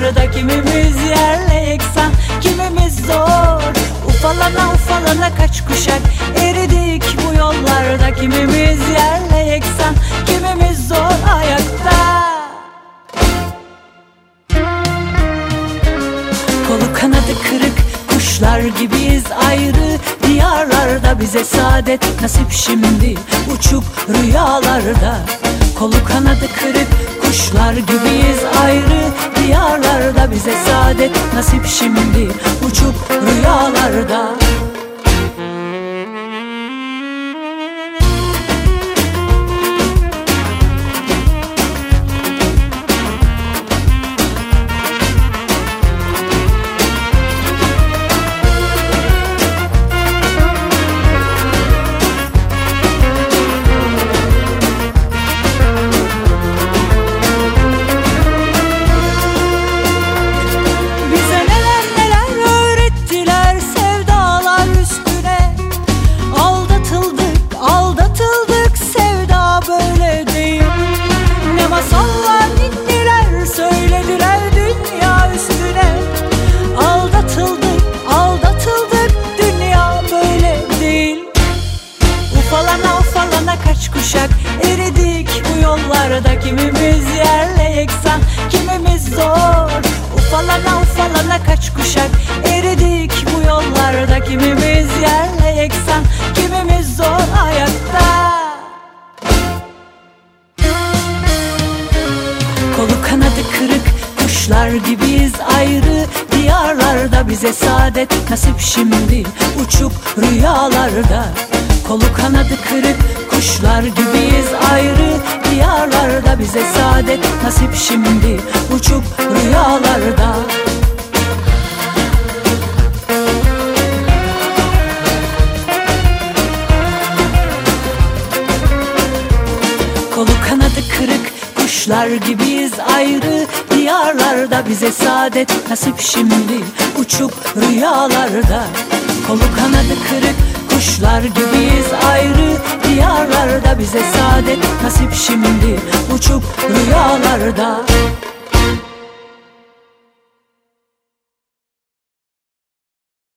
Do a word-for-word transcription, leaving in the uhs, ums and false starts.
yollarda, kimimiz yerle yeksan, kimimiz zor. Ufalana ufalana kaç kuşak eridik bu yollarda, kimimiz yerle yeksan, kimimiz zor ayakta. Kolu kanadı kırık kuşlar gibiyiz ayrı diyarlarda, bize saadet nasip şimdi uçuk rüyalarda. Kolu kanadı kırık kuşlar gibiyiz ayrı diyarlarda, bize saadet nasip şimdi uçuk rüyalarda. Kaç kuşak eridik bu yollarda, kimimiz yerle yeksan, kimimiz zor. Ufalana ufalana kaç kuşak eridik bu yollarda, kimimiz yerle yeksan, kimimiz zor ayakta. Kolu kanadı kırık kuşlar gibiyiz ayrı diyarlarda, bize saadet nasip şimdi uçuk rüyalarda. Kolu kanadı kırık kuşlar gibiyiz ayrı diyarlarda, bize saadet nasip şimdi uçuk rüyalarda. Kolu kanadı kırık kuşlar gibiyiz ayrı diyarlarda, bize saadet nasip şimdi uçuk rüyalarda. Kolu kanadı kırık kuşlar gibiyiz ayrı diyarlarda, bize saadet nasip şimdi uçuk rüyalarda.